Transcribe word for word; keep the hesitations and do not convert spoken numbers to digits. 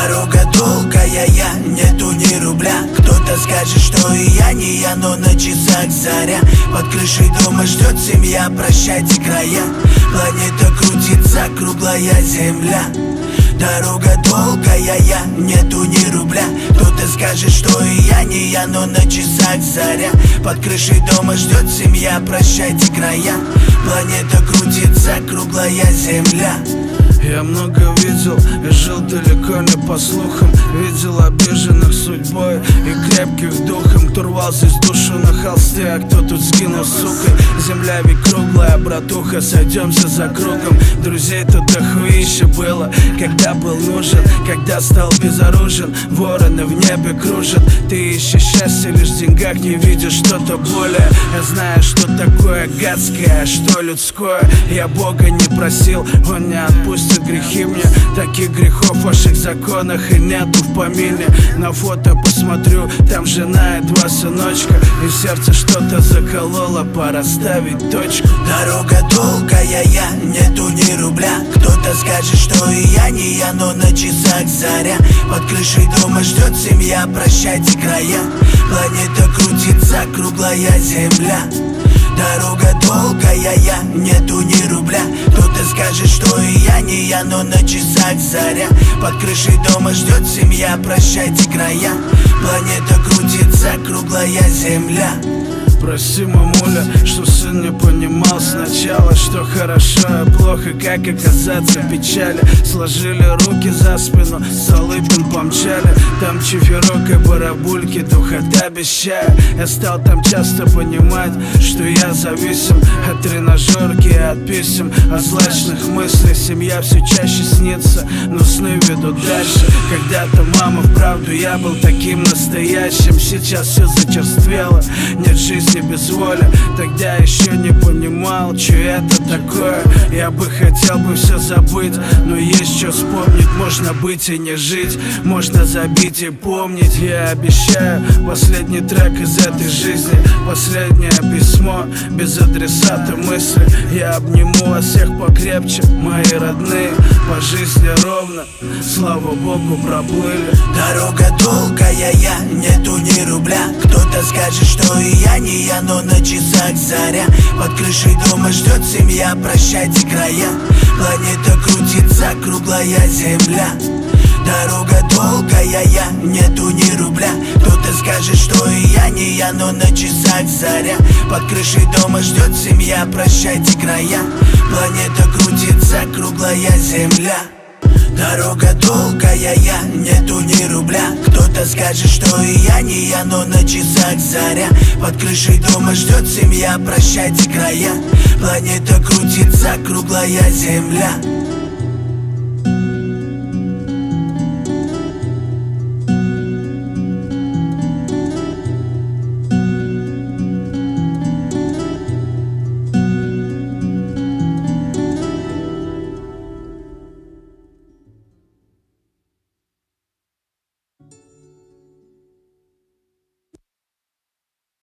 Дорога долгая, я, нету ни рубля. Кто-то скажет, что и я не я, но на часах заря. Под крышей дома ждет семья, прощайте края. Планета крутится, круглая земля. Дорога долгая, я, нету ни рубля. Кто-то скажет, что и я не я, но на часах заря. Под крышей дома ждет семья, прощайте края. Планета крутится, круглая земля. Я много видел и жил далеко не по слухам. Видел обиженных судьбой и крепких духом. Кто рвал здесь душу на холсте, а кто тут сгинул сукой. Земля ведь круглая, братуха, сойдемся за кругом. Друзей тут дохуище было, когда был нужен. Когда стал безоружен, вороны в небе кружат. Ты ищешь счастье лишь в деньгах, не видишь что-то более. Я знаю, что такое гадское, а что людское. Я Бога не просил, Он не отпустит грехи мне. Таких грехов в ваших законах и нету в помине. На фото посмотрю, там жена и два сыночка. И в сердце что-то закололо, пора ставить точку. Дорога долгая, я, нету ни рубля. Кто-то скажет, что и я не я, но на часах заря. Под крышей дома ждет семья, прощайте края. Планета крутится, круглая земля. Дорога долгая, я, нету ни рубля. Кто-то скажет, что и я не я, но на часах заря. Под крышей дома ждет семья, прощайте края. Планета крутится, круглая земля. Прости, мамуля, что сын не понимал сначала, что хорошо и плохо, как оказаться в печали. Сложили руки за спину, Столыпин помчали. Там чиферок и барабульки, духота без чая. Я стал там часто понимать, что я зависим от тренажерки и от писем, от злачных мыслей. Семья все чаще снится, но сны ведут дальше. Когда-то, мама, вправду я был таким настоящим. Сейчас все зачерствело, нет жизни без воли. Тогда еще не понимал, что это такое. Я бы хотел бы все забыть, но есть что вспомнить. Можно быть и не жить, можно забить и помнить. Я обещаю, последний трек из этой жизни, последнее письмо, без адресата мысли. Я обниму вас всех покрепче, мои родные, по жизни ровно, слава Богу, проплыли. Дорога долгая, я, нету ни рубля. Кто-то скажет, что и я не я, но на часах заря. Под крышей дома ждет семья, прощайте края. Планета крутится, круглая земля. Дорога долгая, я, нету ни рубля. Кто-то скажет, что и я не я, но на часах заря. Под крышей дома ждет семья, прощайте края. Планета крутится, круглая земля. Дорога долгая, я, нету ни рубля. Кто-то скажет, что и я не я, но на часах заря. Под крышей дома ждет семья, прощайте края. Планета крутится, круглая земля.